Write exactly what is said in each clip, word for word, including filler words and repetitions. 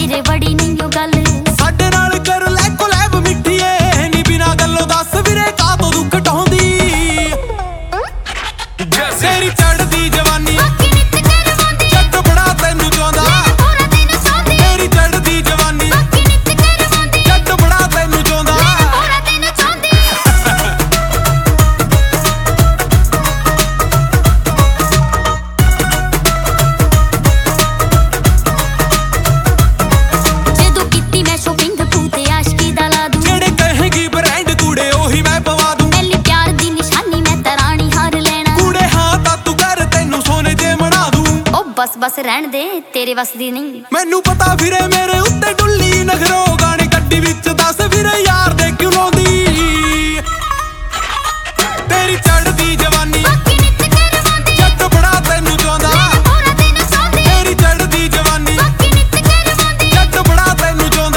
तेरे बड़ी नहीं हो गल साडे नाल कर लै कोलैब मिठीए नी बिना गल्लों दस वीरे का तो दुख ढाउंदी तेरी चढ़दी जवानी जट बड़ा तैनू चाहुंदा तेरी चढ़दी जवानी जट बड़ा तैनू चाहुंदा जदों कीती मैं शॉपिंग तू ते आशिकी दा ला दूं जेड़े कहेगी ब्रांड कूड़े ओही मैं पवा दूं पहली प्यार दी निशानी मैं तरानी हार लेना कूड़े हां तां तू कर तैनू सोने जे बना दूं ओ बस बस रहन दे तेरे बस दी नहीं मैनू पता फिरे मेरे उत्ते डुल्ली नखरो गाने गड्डी विच दस फिरे यार दे क्यों लाउंदी तेरी चढ़दी जवानी जट बड़ा तैनू चाहुंदा तेरी चढ़दी जवानी जट बड़ा तैनू चाहुंदा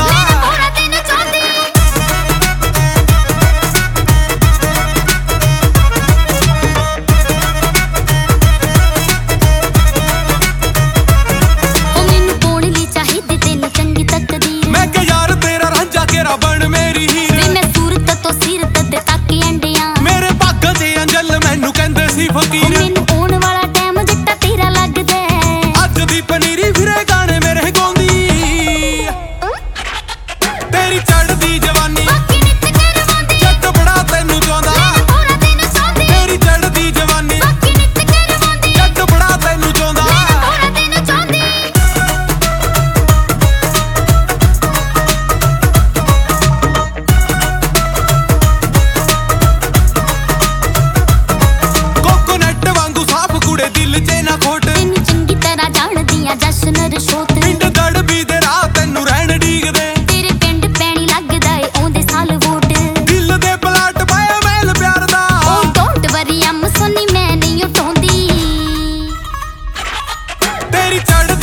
मैं के यार तेरा रांझा केरा बन मेरी हीर वे मैं सूरत तो सीरत ते तक अंडियां मेरे भाग ते अंजल मैनू कहंदे सी फकीर मैनू आउण वाला टाइम जट्टा तेरा लगदा अज दी पनीरी फिरे गाने मेरे गाउंदी तेरी चढ़दी जवानी जट बड़ा तैनू चाहुंदा तेरी चढ़दी जवानी जट बड़ा तैनू चाहुंदा कोकोनट वांगू साफ कूड़े दिल च ना खोट तैनू चंगी तरह जाणदियां जश्न रशोत पिंड गड़ भी दे राह तैनू रहन डीकदे तेरे पिंड पैणी लगदा ए ओंदे साल वोट दिल दे पलाट पाया मैल प्यार दा ओ डोंट वरी अम सोनी मैं नहीं उठौंदी तेरी चढ़